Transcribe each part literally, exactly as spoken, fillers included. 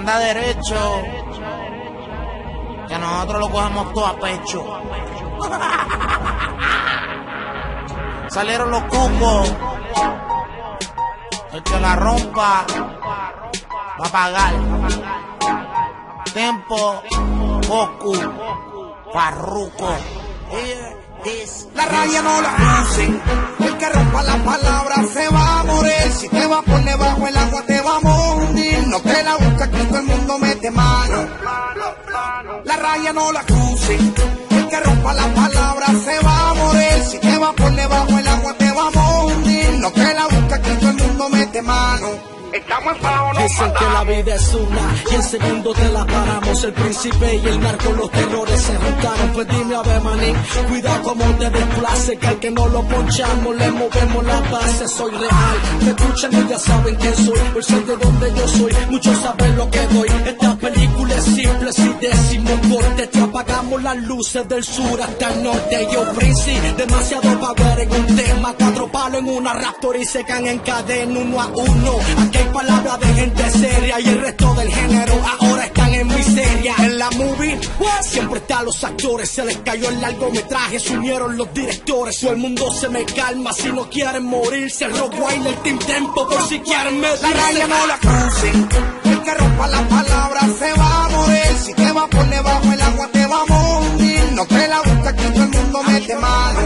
anda derecho, que nosotros lo cogemos todo a pecho. Salieron los cucos, el que la rompa va a pagar. Tempo, Goku, Farruko. La raya no la crucen, el que rompa la palabra se va a morir. Si te va por debajo el agua te va a hundir. No te la busca que todo el mundo mete mano. La raya no la crucen, el que rompa la palabra se va a morir. Si te va por debajo el agua te va a hundir. No te la busca que todo el mundo mete mano. Estamos en pavo, no dicen que la vida es una y en segundo te la paramos. El príncipe y el narco, los terrores se juntaron. Pues dime a ver, manín, cuidado como te desplace, que al que no lo ponchamos le movemos la base. Soy real, me escuchan y ya saben quién soy. Por ser de donde yo soy, muchos saben lo que doy. Esta película es simple, si décimo corte. Te apagamos las luces del sur hasta el norte. Yo, príncipe, demasiado power en un tema. Cuatro palos en una Raptor y se caen en cadena uno a uno. Aquí hay palabras de gente seria y el resto del género ahora están en miseria. En la movie siempre están los actores, se les cayó el largometraje, se unieron los directores. Todo el mundo se me calma si no quieren morirse. Rock Wine, el Team Tempo, por si quieren medirse. La raya no la crucen, el que rompa la palabra se va a morir. Si te va por debajo el agua te va a hundir. No te la busca que todo el mundo mete mano.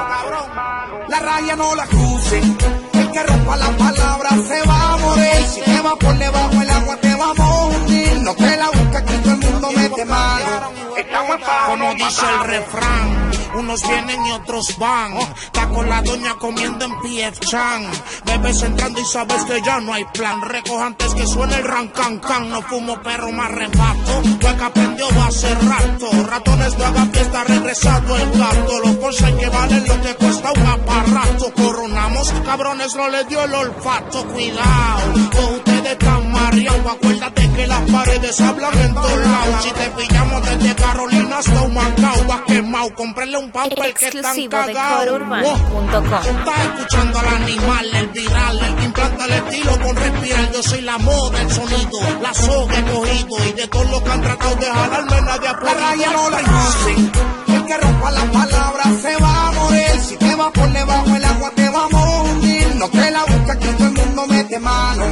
La raya no la crucen, el que rompa la palabra se va a morir. Si te va por debajo el agua te va a hundir. No te la busca que todo el mundo mete mano. Estamos en paz, como dice el refrán, unos vienen y otros van. Está con la doña comiendo en P F Chan. Bebes entrando y sabes que ya no hay plan. Recoge antes que suene el ran can can. No fumo perro más rebato, hueca aprendió hace rato. Ratones no hagan fiesta, regresado el gato. Los bolsas que valen lo que cuesta un aparato. Coronamos, cabrones no les dio el olfato. Cuidado, con ustedes están mareados. Acuérdate que las paredes hablan en todos lados. Si te pillamos desde Carolina hasta Humacao, vas quemado, comprenle un pau para el que están cagados. Estás escuchando al animal, el viral, el que implanta el estilo con respirar. Yo soy la moda, el sonido, la soga he cogido. Y de todos los que han tratado de jalarme nadie ha podido. La raya no la crucen, el que rompa la palabra se va a morir. Si te va por debajo el agua te va a hundir. No te la busca que todo el mundo mete mano.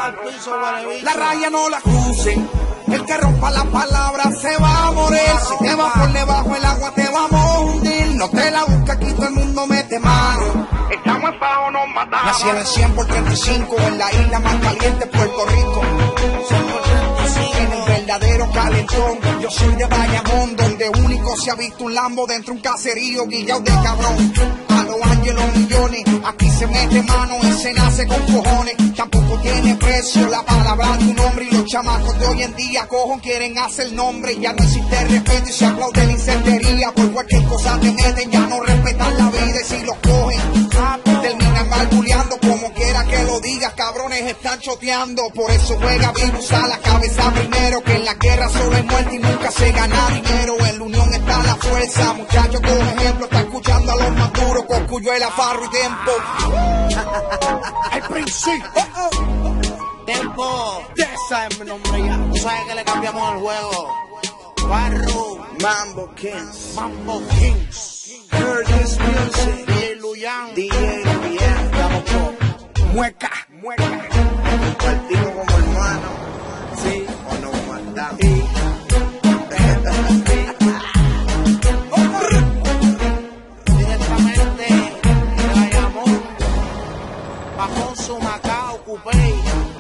La raya no la crucen, el que rompa la palabra se va a morir. Si te va por debajo el agua te va a hundir. No te la busca aquí todo el mundo mete mano. Estamos en paz o nos matamos. Nací en el cien por treinta y cinco, en la isla más caliente, Puerto Rico. En el verdadero calentón. Yo soy de Bayamón, donde único se ha visto un Lambo dentro de un caserío guillao de cabrón. A los ángeles millones, aquí se mete mano y se nace con cojones. Tampoco tiene precio la palabra de un hombre. Y los chamacos de hoy en día cojon quieren hacer nombre. Ya no existe respeto y se aplaude la incentería. Por cualquier cosa te meten, ya no respetan la vida. Y si los cogen, terminan malbuleando. Como quiera que lo digas, cabrones están choteando. Por eso juega vivo, usa la cabeza primero. Que en la guerra solo hay muerte y nunca se gana dinero. En la unión está la fuerza, muchachos, como ejemplo. Está escuchando a los más duros, con Cuyuela, Farro y Tempo. El principio. Oh, oh. Tempo. Esa es mi nombre ya. Tú sabes que le cambiamos el juego. Farro. Mambo Kings. Mambo Kings. Curtis Music. D J Luyan. D J Luyan. Estamos con Mueca. Mueca. Partimos como hermanos. Sí. O nos mandamos. Sí. Directamente de Bayamón, Bajo su Macao, Cupey.